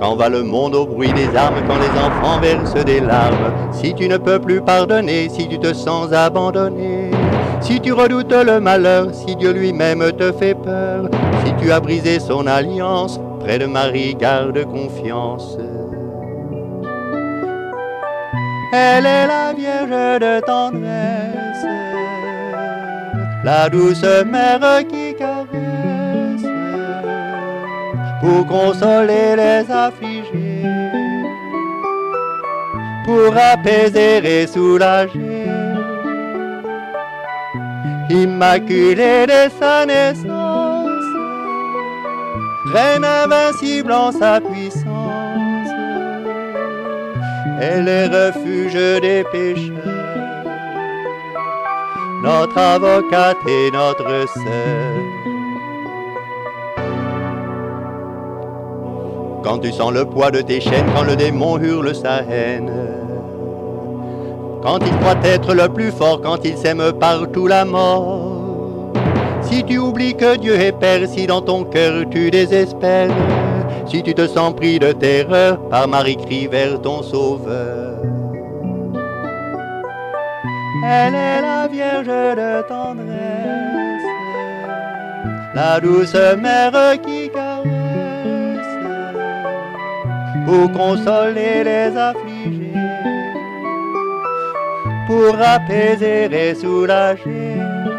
Quand va le monde au bruit des armes, quand les enfants versent des larmes? Si tu ne peux plus pardonner, si tu te sens abandonné, si tu redoutes le malheur, si Dieu lui-même te fait peur, si tu as brisé son alliance, près de Marie garde confiance. Elle est la Vierge de tendresse, la douce mère qui caresse, pour consoler les affligés, pour apaiser et soulager. Immaculée dès sa naissance, reine invincible en sa puissance, elle est refuge des pécheurs, notre avocate et notre sœur. Quand tu sens le poids de tes chaînes, quand le démon hurle sa haine, quand il croit être le plus fort, quand il sème partout la mort, si tu oublies que Dieu est Père, si dans ton cœur tu désespères, si tu te sens pris de terreur, par Marie crie vers ton Sauveur. Elle est la Vierge de tendresse, la douce mère qui caresse, pour consoler les affligés, pour apaiser et soulager.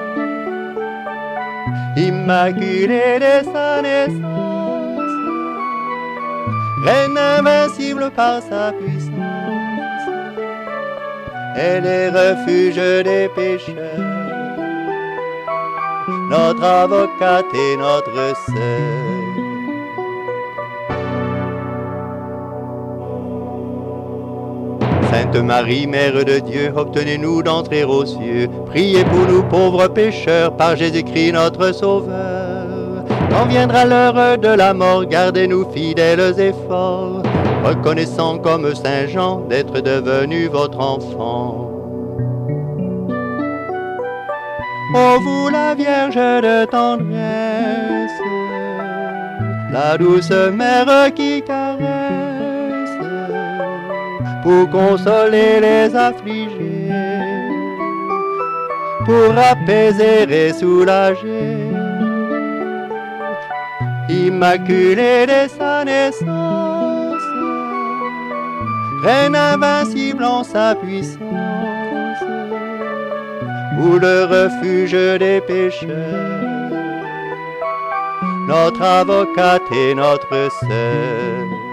Immaculée dès sa naissance, reine invincible par sa puissance, elle est refuge des pécheurs, notre avocate et notre sœur. Sainte Marie, Mère de Dieu, obtenez-nous d'entrer aux cieux. Priez pour nous pauvres pécheurs, par Jésus-Christ notre Sauveur. Quand viendra l'heure de la mort, gardez-nous fidèles et forts, reconnaissant comme Saint Jean d'être devenu votre enfant. Ô vous la Vierge de tendresse, la douce mère qui caresse, pour consoler les affligés, pour apaiser et soulager. Immaculée dès sa naissance, reine invincible en sa puissance, ou le refuge des pécheurs, notre avocate et notre sœur.